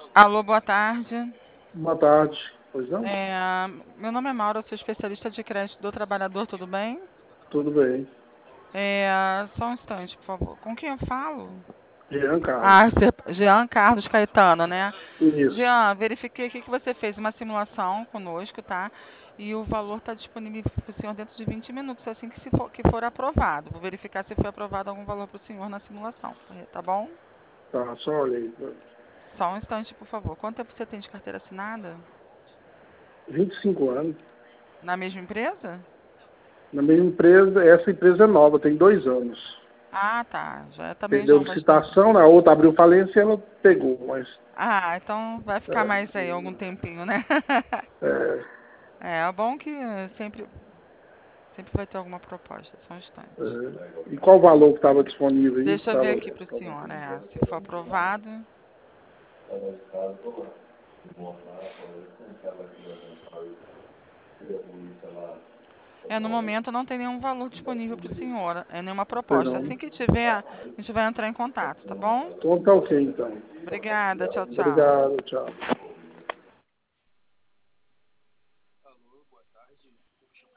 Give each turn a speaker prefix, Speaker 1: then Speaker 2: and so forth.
Speaker 1: Alô, boa tarde.
Speaker 2: Boa tarde. Pois não?
Speaker 1: É, meu nome é Maura, eu sou especialista de crédito do trabalhador, tudo bem?
Speaker 2: Tudo bem.
Speaker 1: Só um instante, por favor. Com quem eu falo?
Speaker 2: Jean Carlos.
Speaker 1: Jean Carlos Caetano, né?
Speaker 2: Isso.
Speaker 1: Jean, verifiquei aqui que você fez uma simulação conosco, tá? E o valor está disponível para o senhor dentro de 20 minutos, assim que for aprovado. Vou verificar se foi aprovado algum valor para o senhor na simulação, tá bom?
Speaker 2: Tá, só olhei.
Speaker 1: Só um instante, por favor. Quanto tempo você tem de carteira assinada?
Speaker 2: 25 anos.
Speaker 1: Na mesma empresa?
Speaker 2: Na minha empresa, essa empresa é nova, tem 2 anos.
Speaker 1: Ah, tá. Já também já
Speaker 2: Perdeu
Speaker 1: é bastante.
Speaker 2: licitação, na outra abriu falência e ela pegou, mas
Speaker 1: Ah, então vai ficar
Speaker 2: é,
Speaker 1: mais aí algum tempinho, né?
Speaker 2: é,
Speaker 1: É bom que sempre vai ter alguma proposta, só um instante.
Speaker 2: E qual o valor que estava disponível aí?
Speaker 1: Deixa eu ver aqui para o senhor, né? Se for aprovado. No momento não tem nenhum valor disponível para o senhor, nenhuma
Speaker 2: Sei
Speaker 1: proposta.
Speaker 2: não.
Speaker 1: Assim que tiver, a gente vai entrar em contato, tá bom?
Speaker 2: Então tá ok, então.
Speaker 1: Obrigada, tchau, tchau.
Speaker 2: Obrigado, tchau.